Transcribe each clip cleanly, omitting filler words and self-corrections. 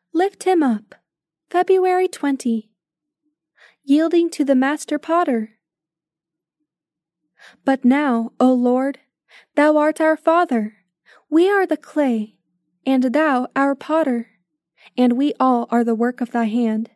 Lift him up. February 20. Yielding to the Master Potter. But now, O Lord, Thou art our Father, we are the clay, and Thou our potter, and we all are the work of Thy hand.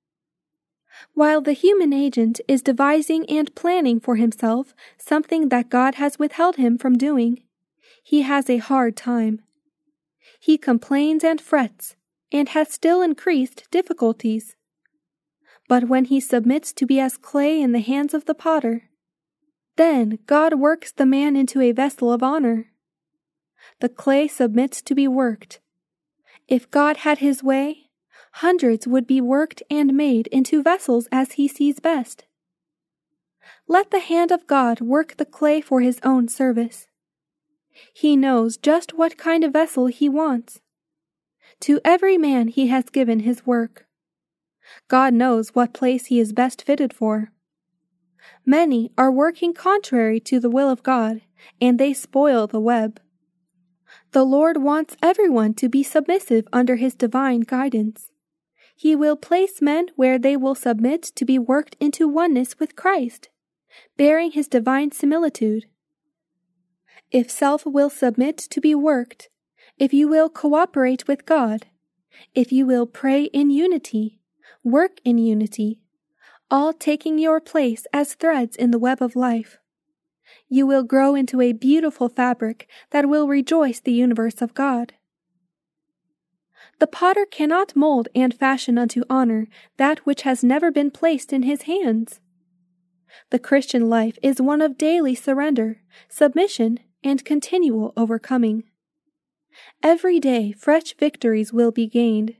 While the human agent is devising and planning for himself something that God has withheld him from doing, he has a hard time. He complains and frets, and has still increased difficulties. But when he submits to be as clay in the hands of the potter, then God works the man into a vessel of honor. The clay submits to be worked. If God had his way, hundreds would be worked and made into vessels as he sees best. Let the hand of God work the clay for his own service. He knows just what kind of vessel he wants. To every man he has given his work. God knows what place he is best fitted for. Many are working contrary to the will of God, and they spoil the web. The Lord wants everyone to be submissive under his divine guidance. He will place men where they will submit to be worked into oneness with Christ, bearing his divine similitude. If self will submit to be worked, if you will cooperate with God, if you will pray in unity, work in unity, all taking your place as threads in the web of life, you will grow into a beautiful fabric that will rejoice the universe of God. The potter cannot mold and fashion unto honor that which has never been placed in his hands. The Christian life is one of daily surrender, submission, and continual overcoming. Every day fresh victories will be gained.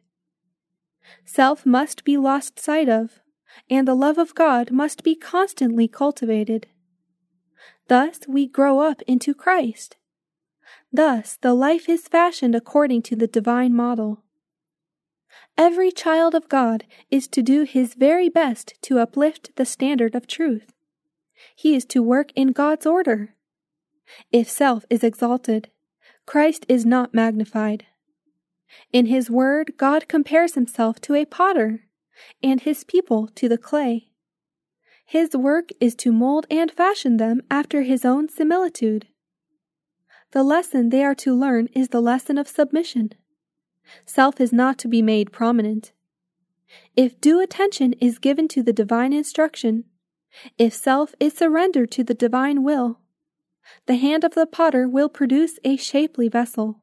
Self must be lost sight of, and the love of God must be constantly cultivated. Thus we grow up into Christ. Thus the life is fashioned according to the divine model. Every child of God is to do his very best to uplift the standard of truth. He is to work in God's order. If self is exalted, Christ is not magnified. In his word, God compares himself to a potter, and his people to the clay. His work is to mold and fashion them after his own similitude. The lesson they are to learn is the lesson of submission. Self is not to be made prominent. If due attention is given to the divine instruction, if self is surrendered to the divine will, the hand of the potter will produce a shapely vessel.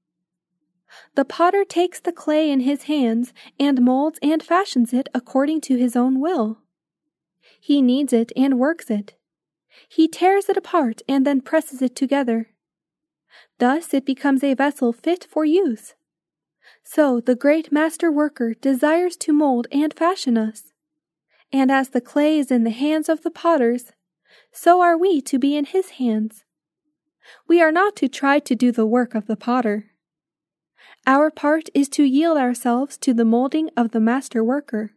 The potter takes the clay in his hands and molds and fashions it according to his own will. He kneads it and works it. He tears it apart and then presses it together. Thus it becomes a vessel fit for use. So the great master worker desires to mold and fashion us. And as the clay is in the hands of the potters, so are we to be in his hands. We are not to try to do the work of the potter. Our part is to yield ourselves to the molding of the master worker.